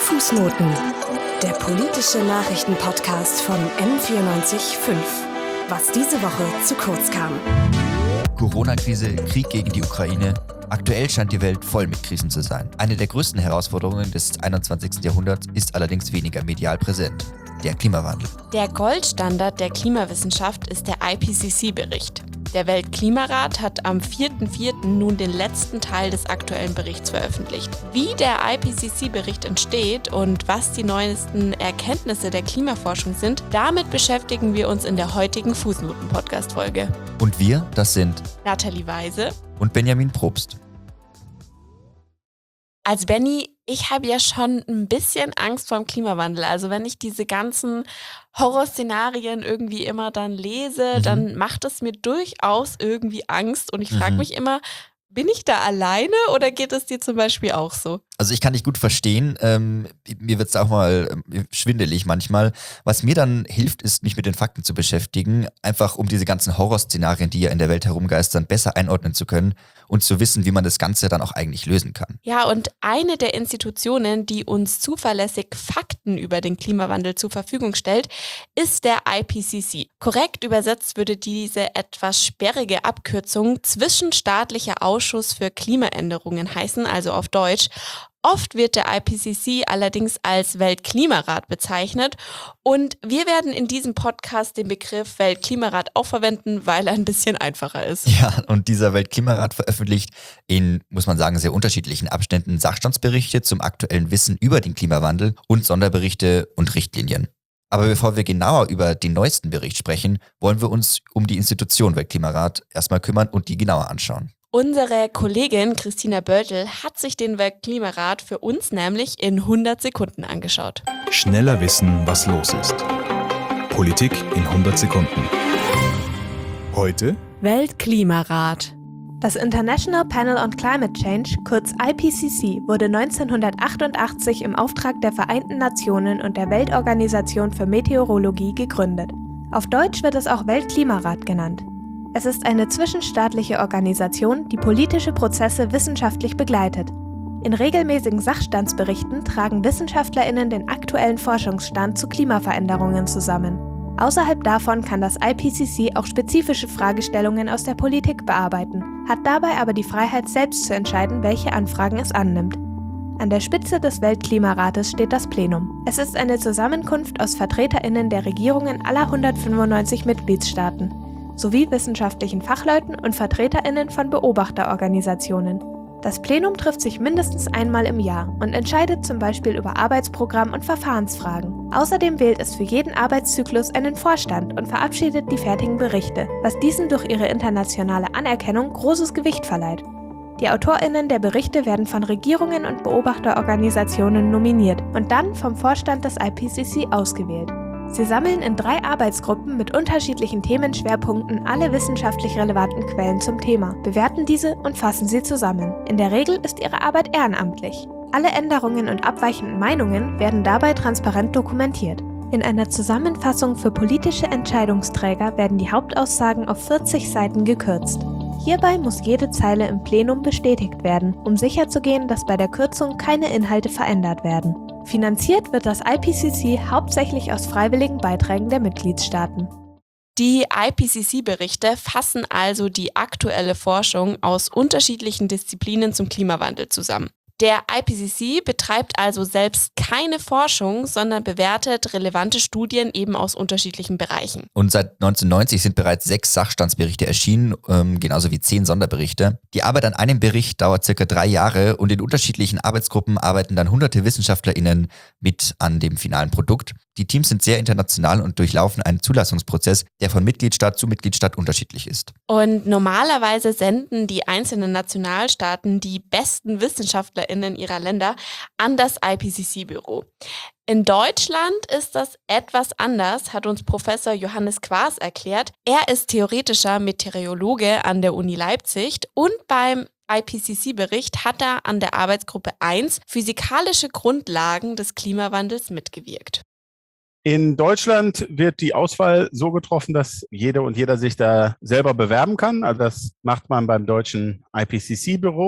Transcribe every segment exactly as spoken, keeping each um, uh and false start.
Fußnoten, der politische Nachrichtenpodcast von M vierundneunzig Komma fünf. Was diese Woche zu kurz kam. Corona-Krise, Krieg gegen die Ukraine. Aktuell scheint die Welt voll mit Krisen zu sein. Eine der größten Herausforderungen des einundzwanzigsten Jahrhunderts ist allerdings weniger medial präsent: der Klimawandel. Der Goldstandard der Klimawissenschaft ist der I P C C-Bericht. Der Weltklimarat hat am vierten vierten nun den letzten Teil des aktuellen Berichts veröffentlicht. Wie der I P C C-Bericht entsteht und was die neuesten Erkenntnisse der Klimaforschung sind, damit beschäftigen wir uns in der heutigen Fußnoten-Podcast-Folge. Und wir, das sind Nathalie Weise und Benjamin Probst. Also Benni, ich habe ja schon ein bisschen Angst vor dem Klimawandel. Also wenn ich diese ganzen Horrorszenarien irgendwie immer dann lese, Mhm. dann macht es mir durchaus irgendwie Angst. Und ich frage Mhm. mich immer, bin ich da alleine oder geht es dir zum Beispiel auch so? Also ich kann dich gut verstehen, ähm, mir wird es auch mal ähm, schwindelig manchmal. Was mir dann hilft, ist, mich mit den Fakten zu beschäftigen, einfach um diese ganzen Horrorszenarien, die ja in der Welt herumgeistern, besser einordnen zu können und zu wissen, wie man das Ganze dann auch eigentlich lösen kann. Ja, und eine der Institutionen, die uns zuverlässig Fakten über den Klimawandel zur Verfügung stellt, ist der I P C C. Korrekt übersetzt würde diese etwas sperrige Abkürzung Zwischenstaatlicher Ausschuss für Klimaänderungen heißen, also auf Deutsch. Oft wird der I P C C allerdings als Weltklimarat bezeichnet und wir werden in diesem Podcast den Begriff Weltklimarat auch verwenden, weil er ein bisschen einfacher ist. Ja, und dieser Weltklimarat veröffentlicht in, muss man sagen, sehr unterschiedlichen Abständen Sachstandsberichte zum aktuellen Wissen über den Klimawandel und Sonderberichte und Richtlinien. Aber bevor wir genauer über den neuesten Bericht sprechen, wollen wir uns um die Institution Weltklimarat erstmal kümmern und die genauer anschauen. Unsere Kollegin Christina Börtel hat sich den Weltklimarat für uns nämlich in hundert Sekunden angeschaut. Schneller wissen, was los ist. Politik in hundert Sekunden. Heute Weltklimarat. Das International Panel on Climate Change, kurz I P C C, wurde neunzehnhundertachtundachtzig im Auftrag der Vereinten Nationen und der Weltorganisation für Meteorologie gegründet. Auf Deutsch wird es auch Weltklimarat genannt. Es ist eine zwischenstaatliche Organisation, die politische Prozesse wissenschaftlich begleitet. In regelmäßigen Sachstandsberichten tragen WissenschaftlerInnen den aktuellen Forschungsstand zu Klimaveränderungen zusammen. Außerhalb davon kann das I P C C auch spezifische Fragestellungen aus der Politik bearbeiten, hat dabei aber die Freiheit, selbst zu entscheiden, welche Anfragen es annimmt. An der Spitze des Weltklimarates steht das Plenum. Es ist eine Zusammenkunft aus VertreterInnen der Regierungen aller hundertfünfundneunzig Mitgliedstaaten sowie wissenschaftlichen Fachleuten und VertreterInnen von Beobachterorganisationen. Das Plenum trifft sich mindestens einmal im Jahr und entscheidet zum Beispiel über Arbeitsprogramm und Verfahrensfragen. Außerdem wählt es für jeden Arbeitszyklus einen Vorstand und verabschiedet die fertigen Berichte, was diesen durch ihre internationale Anerkennung großes Gewicht verleiht. Die AutorInnen der Berichte werden von Regierungen und Beobachterorganisationen nominiert und dann vom Vorstand des I P C C ausgewählt. Sie sammeln in drei Arbeitsgruppen mit unterschiedlichen Themenschwerpunkten alle wissenschaftlich relevanten Quellen zum Thema, bewerten diese und fassen sie zusammen. In der Regel ist ihre Arbeit ehrenamtlich. Alle Änderungen und abweichenden Meinungen werden dabei transparent dokumentiert. In einer Zusammenfassung für politische Entscheidungsträger werden die Hauptaussagen auf vierzig Seiten gekürzt. Hierbei muss jede Zeile im Plenum bestätigt werden, um sicherzugehen, dass bei der Kürzung keine Inhalte verändert werden. Finanziert wird das I P C C hauptsächlich aus freiwilligen Beiträgen der Mitgliedstaaten. Die I P C C-Berichte fassen also die aktuelle Forschung aus unterschiedlichen Disziplinen zum Klimawandel zusammen. Der I P C C betreibt also selbst keine Forschung, sondern bewertet relevante Studien eben aus unterschiedlichen Bereichen. Und seit neunzehnhundertneunzig sind bereits sechs Sachstandsberichte erschienen, ähm, genauso wie zehn Sonderberichte. Die Arbeit an einem Bericht dauert circa drei Jahre und in unterschiedlichen Arbeitsgruppen arbeiten dann hunderte WissenschaftlerInnen mit an dem finalen Produkt. Die Teams sind sehr international und durchlaufen einen Zulassungsprozess, der von Mitgliedstaat zu Mitgliedstaat unterschiedlich ist. Und normalerweise senden die einzelnen Nationalstaaten die besten WissenschaftlerInnen ihrer Länder an das I P C C-Büro. In Deutschland ist das etwas anders, hat uns Professor Johannes Quaas erklärt. Er ist theoretischer Meteorologe an der Uni Leipzig und beim I P C C-Bericht hat er an der Arbeitsgruppe eins physikalische Grundlagen des Klimawandels mitgewirkt. In Deutschland wird die Auswahl so getroffen, dass jede und jeder sich da selber bewerben kann. Also das macht man beim deutschen I P C C-Büro.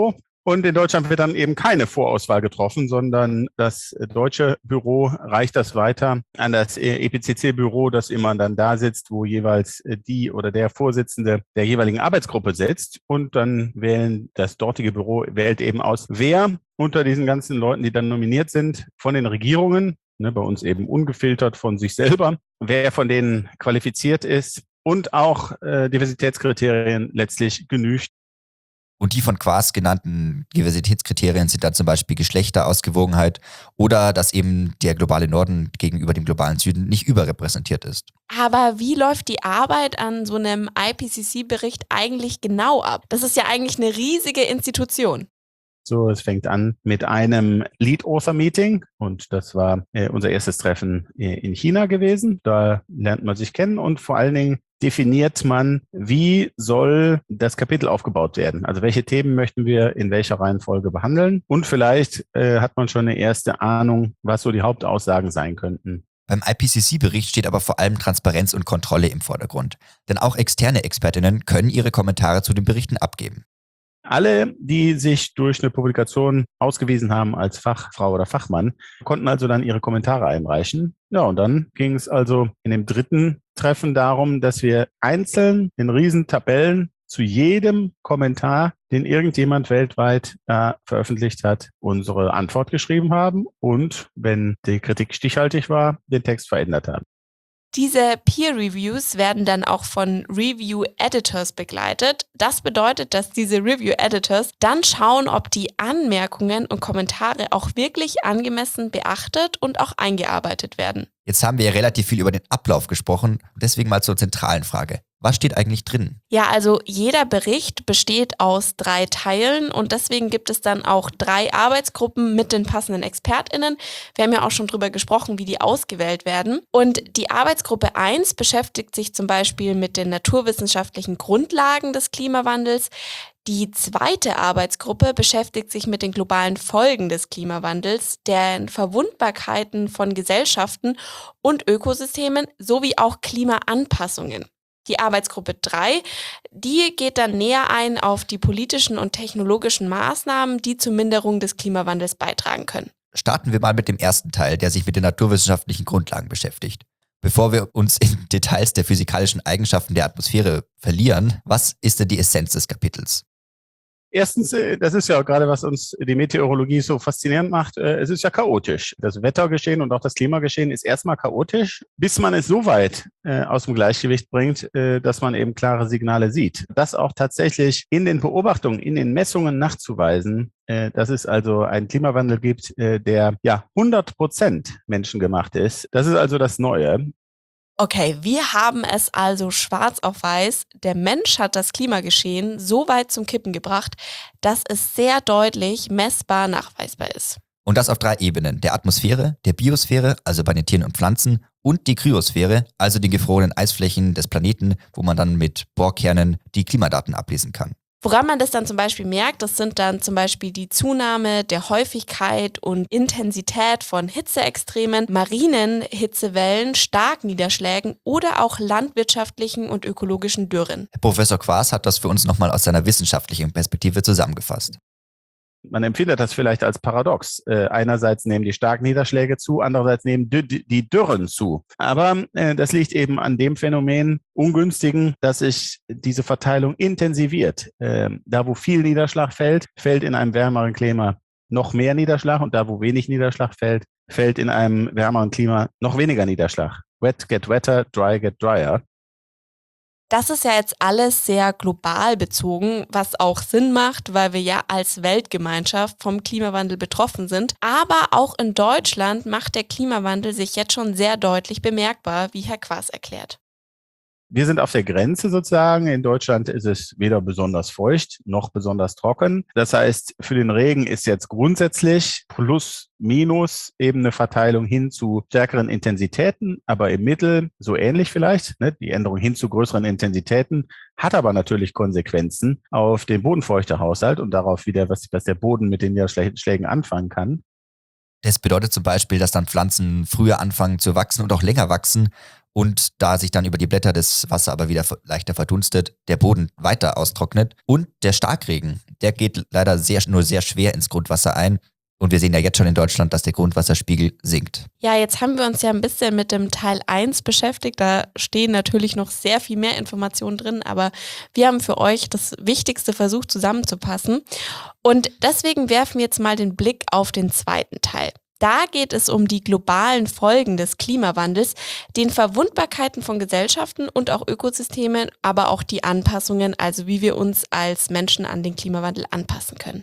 Und in Deutschland wird dann eben keine Vorauswahl getroffen, sondern das deutsche Büro reicht das weiter an das E P C C-Büro, das immer dann da sitzt, wo jeweils die oder der Vorsitzende der jeweiligen Arbeitsgruppe sitzt. Und dann wählen das dortige Büro, wählt eben aus, wer unter diesen ganzen Leuten, die dann nominiert sind, von den Regierungen, ne, bei uns eben ungefiltert von sich selber, wer von denen qualifiziert ist und auch äh, Diversitätskriterien letztlich genügt. Und die von Quaas genannten Diversitätskriterien sind dann zum Beispiel Geschlechterausgewogenheit oder dass eben der globale Norden gegenüber dem globalen Süden nicht überrepräsentiert ist. Aber wie läuft die Arbeit an so einem I P C C-Bericht eigentlich genau ab? Das ist ja eigentlich eine riesige Institution. So, es fängt an mit einem Lead-Author-Meeting und das war äh, unser erstes Treffen äh, in China gewesen. Da lernt man sich kennen und vor allen Dingen definiert man, wie soll das Kapitel aufgebaut werden? Also welche Themen möchten wir in welcher Reihenfolge behandeln? Und vielleicht äh, hat man schon eine erste Ahnung, was so die Hauptaussagen sein könnten. Beim I P C C-Bericht steht aber vor allem Transparenz und Kontrolle im Vordergrund. Denn auch externe Expertinnen können ihre Kommentare zu den Berichten abgeben. Alle, die sich durch eine Publikation ausgewiesen haben als Fachfrau oder Fachmann, konnten also dann ihre Kommentare einreichen. Ja, und dann ging es also in dem dritten Treffen darum, dass wir einzeln in riesen Tabellen zu jedem Kommentar, den irgendjemand weltweit äh, veröffentlicht hat, unsere Antwort geschrieben haben und, wenn die Kritik stichhaltig war, den Text verändert haben. Diese Peer-Reviews werden dann auch von Review-Editors begleitet. Das bedeutet, dass diese Review-Editors dann schauen, ob die Anmerkungen und Kommentare auch wirklich angemessen beachtet und auch eingearbeitet werden. Jetzt haben wir ja relativ viel über den Ablauf gesprochen, deswegen mal zur zentralen Frage. Was steht eigentlich drin? Ja, also jeder Bericht besteht aus drei Teilen und deswegen gibt es dann auch drei Arbeitsgruppen mit den passenden ExpertInnen. Wir haben ja auch schon drüber gesprochen, wie die ausgewählt werden. Und die Arbeitsgruppe eins beschäftigt sich zum Beispiel mit den naturwissenschaftlichen Grundlagen des Klimawandels. Die zweite Arbeitsgruppe beschäftigt sich mit den globalen Folgen des Klimawandels, deren Verwundbarkeiten von Gesellschaften und Ökosystemen sowie auch Klimaanpassungen. Die Arbeitsgruppe drei, die geht dann näher ein auf die politischen und technologischen Maßnahmen, die zur Minderung des Klimawandels beitragen können. Starten wir mal mit dem ersten Teil, der sich mit den naturwissenschaftlichen Grundlagen beschäftigt. Bevor wir uns in Details der physikalischen Eigenschaften der Atmosphäre verlieren, was ist denn die Essenz des Kapitels? Erstens, das ist ja gerade, was uns die Meteorologie so faszinierend macht, es ist ja chaotisch. Das Wettergeschehen und auch das Klimageschehen ist erstmal chaotisch, bis man es so weit äh, aus dem Gleichgewicht bringt, äh, dass man eben klare Signale sieht. Das auch tatsächlich in den Beobachtungen, in den Messungen nachzuweisen, äh, dass es also einen Klimawandel gibt, äh, der ja hundert Prozent menschengemacht ist. Das ist also das Neue. Okay, wir haben es also schwarz auf weiß. Der Mensch hat das Klimageschehen so weit zum Kippen gebracht, dass es sehr deutlich messbar nachweisbar ist. Und das auf drei Ebenen: der Atmosphäre, der Biosphäre, also bei den Tieren und Pflanzen, und die Kryosphäre, also den gefrorenen Eisflächen des Planeten, wo man dann mit Bohrkernen die Klimadaten ablesen kann. Woran man das dann zum Beispiel merkt, das sind dann zum Beispiel die Zunahme der Häufigkeit und Intensität von Hitzeextremen, marinen Hitzewellen, Starkniederschlägen oder auch landwirtschaftlichen und ökologischen Dürren. Professor Quaas hat das für uns nochmal aus seiner wissenschaftlichen Perspektive zusammengefasst. Man empfindet das vielleicht als paradox. Äh, einerseits nehmen die Starkniederschläge zu, andererseits nehmen die, die Dürren zu. Aber äh, das liegt eben an dem Phänomen ungünstigen, dass sich diese Verteilung intensiviert. Äh, da, wo viel Niederschlag fällt, fällt in einem wärmeren Klima noch mehr Niederschlag und da, wo wenig Niederschlag fällt, fällt in einem wärmeren Klima noch weniger Niederschlag. Wet get wetter, dry get drier. Das ist ja jetzt alles sehr global bezogen, was auch Sinn macht, weil wir ja als Weltgemeinschaft vom Klimawandel betroffen sind. Aber auch in Deutschland macht der Klimawandel sich jetzt schon sehr deutlich bemerkbar, wie Herr Quaas erklärt. Wir sind auf der Grenze sozusagen. In Deutschland ist es weder besonders feucht noch besonders trocken. Das heißt, für den Regen ist jetzt grundsätzlich plus, minus eben eine Verteilung hin zu stärkeren Intensitäten, aber im Mittel so ähnlich vielleicht. Ne? Die Änderung hin zu größeren Intensitäten hat aber natürlich Konsequenzen auf den Bodenfeuchtehaushalt und darauf wieder, was, was der Boden mit den Niederschlägen anfangen kann. Das bedeutet zum Beispiel, dass dann Pflanzen früher anfangen zu wachsen und auch länger wachsen und da sich dann über die Blätter das Wasser aber wieder leichter verdunstet, der Boden weiter austrocknet. Und der Starkregen, der geht leider sehr, nur sehr schwer ins Grundwasser ein. Und wir sehen ja jetzt schon in Deutschland, dass der Grundwasserspiegel sinkt. Ja, jetzt haben wir uns ja ein bisschen mit dem Teil eins beschäftigt. Da stehen natürlich noch sehr viel mehr Informationen drin, aber wir haben für euch das Wichtigste versucht zusammenzupassen. Und deswegen werfen wir jetzt mal den Blick auf den zweiten Teil. Da geht es um die globalen Folgen des Klimawandels, den Verwundbarkeiten von Gesellschaften und auch Ökosystemen, aber auch die Anpassungen, also wie wir uns als Menschen an den Klimawandel anpassen können.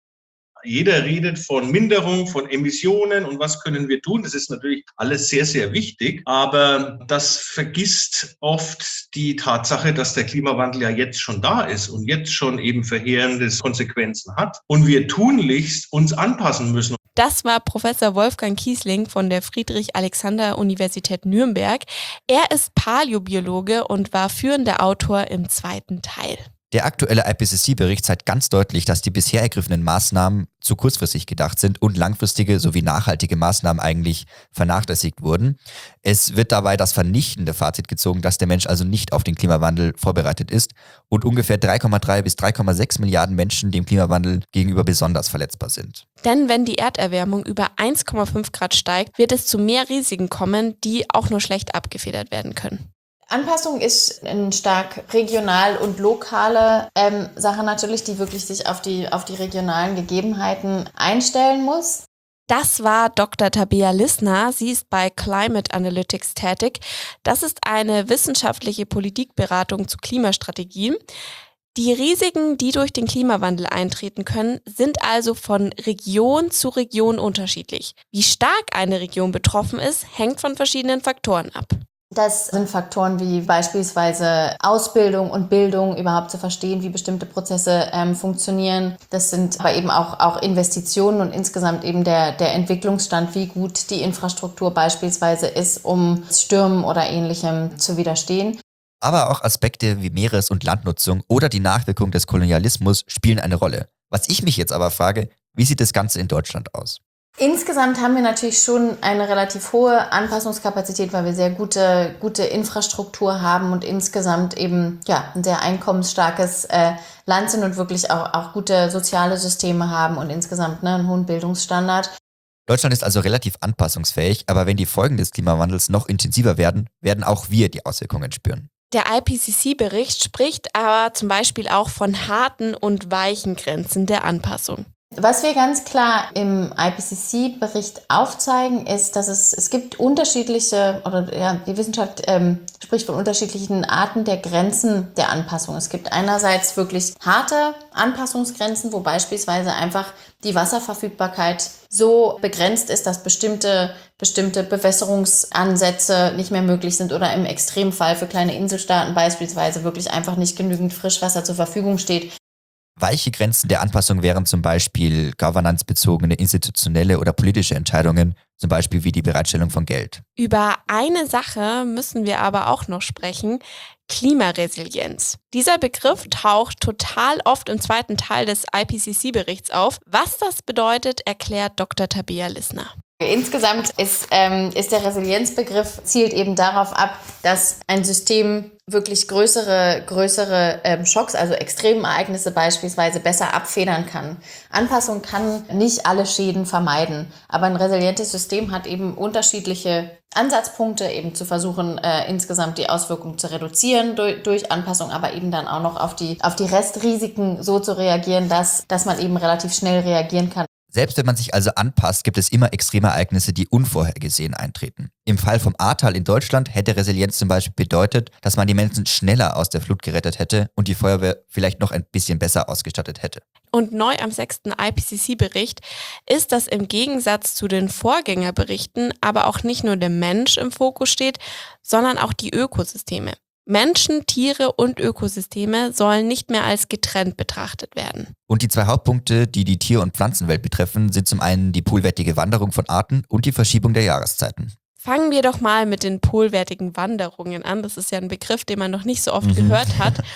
Jeder redet von Minderung, von Emissionen und was können wir tun. Das ist natürlich alles sehr, sehr wichtig. Aber das vergisst oft die Tatsache, dass der Klimawandel ja jetzt schon da ist und jetzt schon eben verheerende Konsequenzen hat. Und wir tunlichst uns anpassen müssen. Das war Professor Wolfgang Kiesling von der Friedrich-Alexander-Universität Nürnberg. Er ist Paläobiologe und war führender Autor im zweiten Teil. Der aktuelle I P C C-Bericht zeigt ganz deutlich, dass die bisher ergriffenen Maßnahmen zu kurzfristig gedacht sind und langfristige sowie nachhaltige Maßnahmen eigentlich vernachlässigt wurden. Es wird dabei das vernichtende Fazit gezogen, dass der Mensch also nicht auf den Klimawandel vorbereitet ist und ungefähr drei Komma drei bis drei Komma sechs Milliarden Menschen dem Klimawandel gegenüber besonders verletzbar sind. Denn wenn die Erderwärmung über eins Komma fünf Grad steigt, wird es zu mehr Risiken kommen, die auch nur schlecht abgefedert werden können. Anpassung ist eine stark regional und lokale ähm, Sache natürlich, die wirklich sich auf die, auf die regionalen Gegebenheiten einstellen muss. Das war Doktor Tabea Lissner. Sie ist bei Climate Analytics tätig. Das ist eine wissenschaftliche Politikberatung zu Klimastrategien. Die Risiken, die durch den Klimawandel eintreten können, sind also von Region zu Region unterschiedlich. Wie stark eine Region betroffen ist, hängt von verschiedenen Faktoren ab. Das sind Faktoren wie beispielsweise Ausbildung und Bildung, überhaupt zu verstehen, wie bestimmte Prozesse ähm, funktionieren. Das sind aber eben auch, auch Investitionen und insgesamt eben der, der Entwicklungsstand, wie gut die Infrastruktur beispielsweise ist, um Stürmen oder Ähnlichem zu widerstehen. Aber auch Aspekte wie Meeres- und Landnutzung oder die Nachwirkung des Kolonialismus spielen eine Rolle. Was ich mich jetzt aber frage, wie sieht das Ganze in Deutschland aus? Insgesamt haben wir natürlich schon eine relativ hohe Anpassungskapazität, weil wir sehr gute, gute Infrastruktur haben und insgesamt eben ja, ein sehr einkommensstarkes äh, Land sind und wirklich auch, auch gute soziale Systeme haben und insgesamt ne, einen hohen Bildungsstandard. Deutschland ist also relativ anpassungsfähig, aber wenn die Folgen des Klimawandels noch intensiver werden, werden auch wir die Auswirkungen spüren. Der I P C C-Bericht spricht aber zum Beispiel auch von harten und weichen Grenzen der Anpassung. Was wir ganz klar im I P C C-Bericht aufzeigen, ist, dass es, es gibt unterschiedliche, oder ja, die Wissenschaft ähm, spricht von unterschiedlichen Arten der Grenzen der Anpassung. Es gibt einerseits wirklich harte Anpassungsgrenzen, wo beispielsweise einfach die Wasserverfügbarkeit so begrenzt ist, dass bestimmte, bestimmte Bewässerungsansätze nicht mehr möglich sind oder im Extremfall für kleine Inselstaaten beispielsweise wirklich einfach nicht genügend Frischwasser zur Verfügung steht. Weiche Grenzen der Anpassung wären zum Beispiel governance-bezogene institutionelle oder politische Entscheidungen, zum Beispiel wie die Bereitstellung von Geld. Über eine Sache müssen wir aber auch noch sprechen: Klimaresilienz. Dieser Begriff taucht total oft im zweiten Teil des I P C C-Berichts auf. Was das bedeutet, erklärt Doktor Tabea Lissner. Insgesamt ist, ähm, ist der Resilienzbegriff zielt eben darauf ab, dass ein System wirklich größere, größere ähm, Schocks, also Extremereignisse beispielsweise, besser abfedern kann. Anpassung kann nicht alle Schäden vermeiden, aber ein resilientes System hat eben unterschiedliche Ansatzpunkte, eben zu versuchen, äh, insgesamt die Auswirkungen zu reduzieren durch, durch Anpassung, aber eben dann auch noch auf die, auf die Restrisiken so zu reagieren, dass, dass man eben relativ schnell reagieren kann. Selbst wenn man sich also anpasst, gibt es immer Extremereignisse, die unvorhergesehen eintreten. Im Fall vom Ahrtal in Deutschland hätte Resilienz zum Beispiel bedeutet, dass man die Menschen schneller aus der Flut gerettet hätte und die Feuerwehr vielleicht noch ein bisschen besser ausgestattet hätte. Und neu am sechsten I P C C-Bericht ist, dass im Gegensatz zu den Vorgängerberichten aber auch nicht nur der Mensch im Fokus steht, sondern auch die Ökosysteme. Menschen, Tiere und Ökosysteme sollen nicht mehr als getrennt betrachtet werden. Und die zwei Hauptpunkte, die die Tier- und Pflanzenwelt betreffen, sind zum einen die polwärtige Wanderung von Arten und die Verschiebung der Jahreszeiten. Fangen wir doch mal mit den polwärtigen Wanderungen an. Das ist ja ein Begriff, den man noch nicht so oft mhm. gehört hat.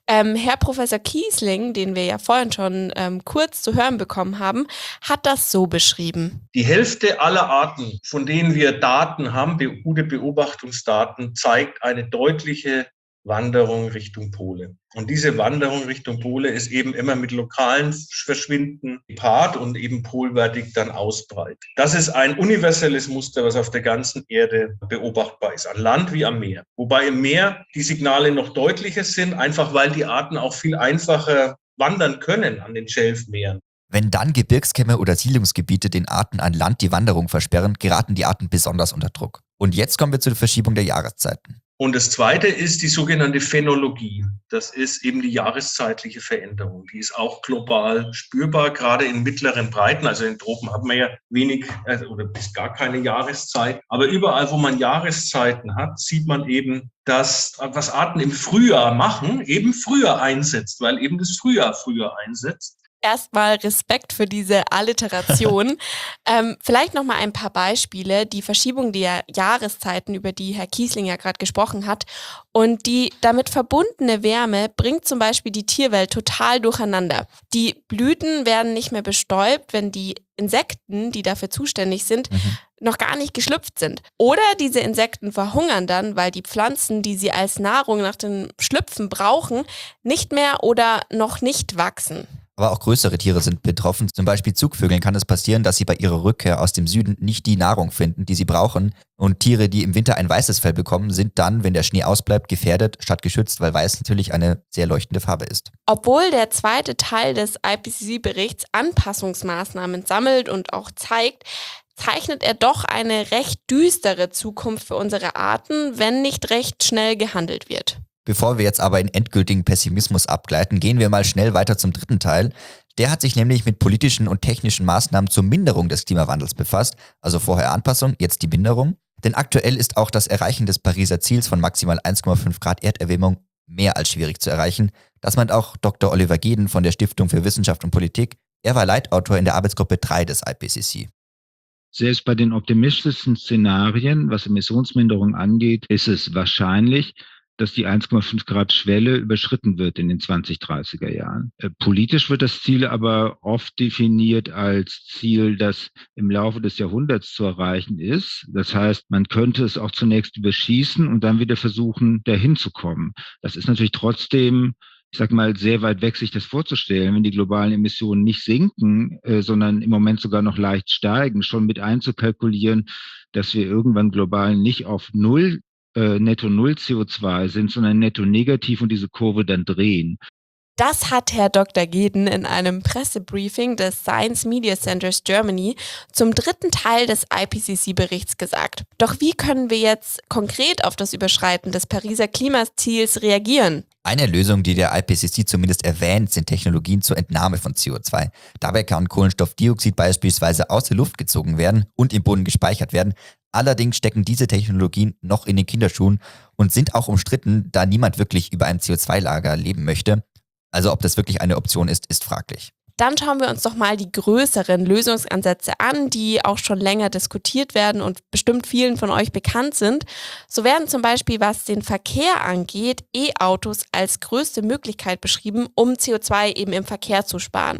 Ähm, Herr Professor Kiesling, den wir ja vorhin schon ähm, kurz zu hören bekommen haben, hat das so beschrieben. Die Hälfte aller Arten, von denen wir Daten haben, be- gute Beobachtungsdaten, zeigt eine deutliche Wanderung Richtung Pole. Und diese Wanderung Richtung Pole ist eben immer mit lokalen Verschwinden gepaart und eben polwärtig dann ausbreitet. Das ist ein universelles Muster, was auf der ganzen Erde beobachtbar ist, an Land wie am Meer. Wobei im Meer die Signale noch deutlicher sind, einfach weil die Arten auch viel einfacher wandern können an den Schelfmeeren. Wenn dann Gebirgskämme oder Siedlungsgebiete den Arten an Land die Wanderung versperren, geraten die Arten besonders unter Druck. Und jetzt kommen wir zur Verschiebung der Jahreszeiten. Und das Zweite ist die sogenannte Phänologie. Das ist eben die jahreszeitliche Veränderung. Die ist auch global spürbar, gerade in mittleren Breiten. Also in den Tropen hat man ja wenig also, oder bis gar keine Jahreszeit. Aber überall, wo man Jahreszeiten hat, sieht man eben, dass was Arten im Frühjahr machen, eben früher einsetzt, weil eben das Frühjahr früher einsetzt. Erstmal Respekt für diese Alliteration. ähm, vielleicht nochmal ein paar Beispiele. Die Verschiebung der Jahreszeiten, über die Herr Kiesling ja gerade gesprochen hat. Und die damit verbundene Wärme bringt zum Beispiel die Tierwelt total durcheinander. Die Blüten werden nicht mehr bestäubt, wenn die Insekten, die dafür zuständig sind, mhm. noch gar nicht geschlüpft sind. Oder diese Insekten verhungern dann, weil die Pflanzen, die sie als Nahrung nach dem Schlüpfen brauchen, nicht mehr oder noch nicht wachsen. Aber auch größere Tiere sind betroffen. Zum Beispiel Zugvögeln kann es passieren, dass sie bei ihrer Rückkehr aus dem Süden nicht die Nahrung finden, die sie brauchen. Und Tiere, die im Winter ein weißes Fell bekommen, sind dann, wenn der Schnee ausbleibt, gefährdet statt geschützt, weil weiß natürlich eine sehr leuchtende Farbe ist. Obwohl der zweite Teil des I P C C-Berichts Anpassungsmaßnahmen sammelt und auch zeigt, zeichnet er doch eine recht düstere Zukunft für unsere Arten, wenn nicht recht schnell gehandelt wird. Bevor wir jetzt aber in endgültigen Pessimismus abgleiten, gehen wir mal schnell weiter zum dritten Teil. Der hat sich nämlich mit politischen und technischen Maßnahmen zur Minderung des Klimawandels befasst. Also vorher Anpassung, jetzt die Minderung. Denn aktuell ist auch das Erreichen des Pariser Ziels von maximal eins Komma fünf Grad Erderwärmung mehr als schwierig zu erreichen. Das meint auch Doktor Oliver Geden von der Stiftung für Wissenschaft und Politik. Er war Leitautor in der Arbeitsgruppe drei des I P C C. Selbst bei den optimistischsten Szenarien, was Emissionsminderung angeht, ist es wahrscheinlich, dass die eins Komma fünf Grad Schwelle überschritten wird in den zwanzig dreißiger Jahren. Äh, politisch wird das Ziel aber oft definiert als Ziel, das im Laufe des Jahrhunderts zu erreichen ist. Das heißt, man könnte es auch zunächst überschießen und dann wieder versuchen, dahin zu kommen. Das ist natürlich trotzdem, ich sag mal, sehr weit weg, sich das vorzustellen, wenn die globalen Emissionen nicht sinken, äh, sondern im Moment sogar noch leicht steigen, schon mit einzukalkulieren, dass wir irgendwann global nicht auf Null Äh, netto null C O zwei sind, sondern netto negativ und diese Kurve dann drehen. Das hat Herr Doktor Geden in einem Pressebriefing des Science Media Centers Germany zum dritten Teil des I P C C-Berichts gesagt. Doch wie können wir jetzt konkret auf das Überschreiten des Pariser Klimaziels reagieren? Eine Lösung, die der I P C C zumindest erwähnt, sind Technologien zur Entnahme von C O zwei. Dabei kann Kohlenstoffdioxid beispielsweise aus der Luft gezogen werden und im Boden gespeichert werden. Allerdings stecken diese Technologien noch in den Kinderschuhen und sind auch umstritten, da niemand wirklich über einem C O zwei Lager leben möchte. Also ob das wirklich eine Option ist, ist fraglich. Dann schauen wir uns doch mal die größeren Lösungsansätze an, die auch schon länger diskutiert werden und bestimmt vielen von euch bekannt sind. So werden zum Beispiel, was den Verkehr angeht, E-Autos als größte Möglichkeit beschrieben, um C O zwei eben im Verkehr zu sparen.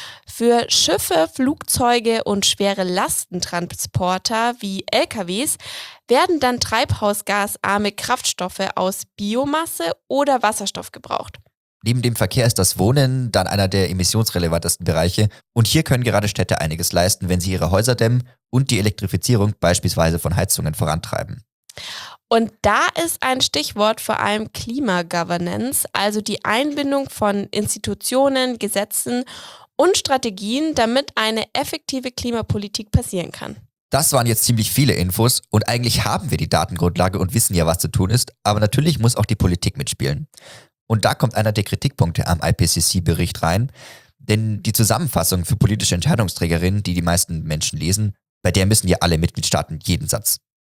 Für Schiffe, Flugzeuge und schwere Lastentransporter wie L K Ws werden dann treibhausgasarme Kraftstoffe aus Biomasse oder Wasserstoff gebraucht. Neben dem Verkehr ist das Wohnen dann einer der emissionsrelevantesten Bereiche und hier können gerade Städte einiges leisten, wenn sie ihre Häuser dämmen und die Elektrifizierung beispielsweise von Heizungen vorantreiben. Und da ist ein Stichwort vor allem Klimagovernance, also die Einbindung von Institutionen, Gesetzen und Strategien, damit eine effektive Klimapolitik passieren kann. Das waren jetzt ziemlich viele Infos und eigentlich haben wir die Datengrundlage und wissen ja, was zu tun ist, aber natürlich muss auch die Politik mitspielen. Und da kommt einer der Kritikpunkte am I P C C-Bericht rein, denn die Zusammenfassung für politische Entscheidungsträgerinnen, die die meisten Menschen lesen, bei der müssen ja alle Mitgliedstaaten jeden Satz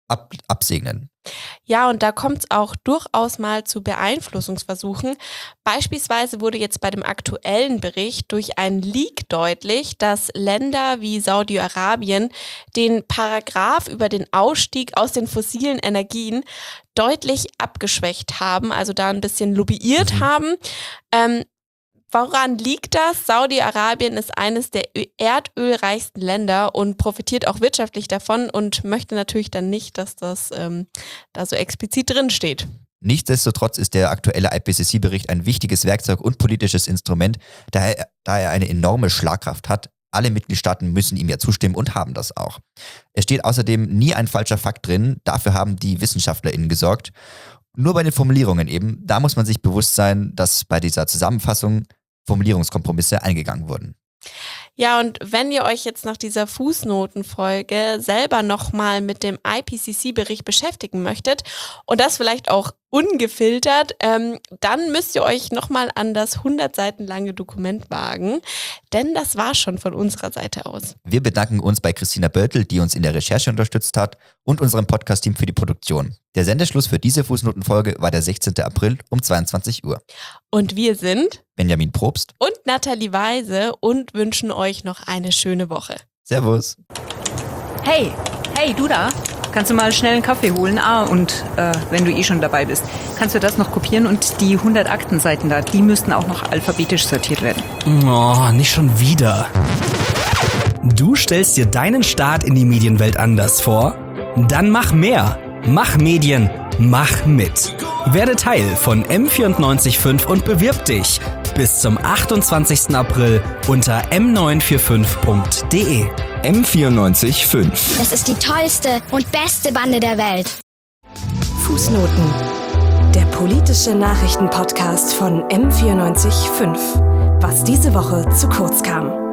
ab, absegnen. Ja, und da kommt es auch durchaus mal zu Beeinflussungsversuchen. Beispielsweise wurde jetzt bei dem aktuellen Bericht durch einen Leak deutlich, dass Länder wie Saudi-Arabien den Paragraph über den Ausstieg aus den fossilen Energien deutlich abgeschwächt haben, also da ein bisschen lobbyiert mhm. haben. Ähm, Woran liegt das? Saudi-Arabien ist eines der erdölreichsten Länder und profitiert auch wirtschaftlich davon und möchte natürlich dann nicht, dass das ähm, da so explizit drin steht. Nichtsdestotrotz ist der aktuelle I P C C-Bericht ein wichtiges Werkzeug und politisches Instrument, da er, da er eine enorme Schlagkraft hat. Alle Mitgliedstaaten müssen ihm ja zustimmen und haben das auch. Es steht außerdem nie ein falscher Fakt drin, dafür haben die WissenschaftlerInnen gesorgt. Nur bei den Formulierungen eben, da muss man sich bewusst sein, dass bei dieser Zusammenfassung Formulierungskompromisse eingegangen wurden. Ja, und wenn ihr euch jetzt nach dieser Fußnotenfolge selber nochmal mit dem I P C C-Bericht beschäftigen möchtet und das vielleicht auch ungefiltert, ähm, dann müsst ihr euch nochmal an das hundert Seiten lange Dokument wagen, denn das war schon von unserer Seite aus. Wir bedanken uns bei Christina Böltel, die uns in der Recherche unterstützt hat, und unserem Podcast-Team für die Produktion. Der Sendeschluss für diese Fußnotenfolge war der sechzehnten April um zweiundzwanzig Uhr. Und wir sind Benjamin Probst und Nathalie Weise und wünschen euch noch eine schöne Woche. Servus. Hey, hey, du da? Kannst du mal schnell einen Kaffee holen? Ah, und äh, wenn du eh schon dabei bist, kannst du das noch kopieren und die hundert Aktenseiten da, die müssten auch noch alphabetisch sortiert werden. Oh, nicht schon wieder. Du stellst dir deinen Start in die Medienwelt anders vor? Dann mach mehr. Mach Medien. Mach mit. Werde Teil von M vierundneunzig Komma fünf und bewirb dich bis zum achtundzwanzigsten April unter m neun vier fünf punkt de. M vierundneunzig Komma fünf. Das ist die tollste und beste Bande der Welt. Fußnoten. Der politische Nachrichtenpodcast von M vierundneunzig Komma fünf. Was diese Woche zu kurz kam.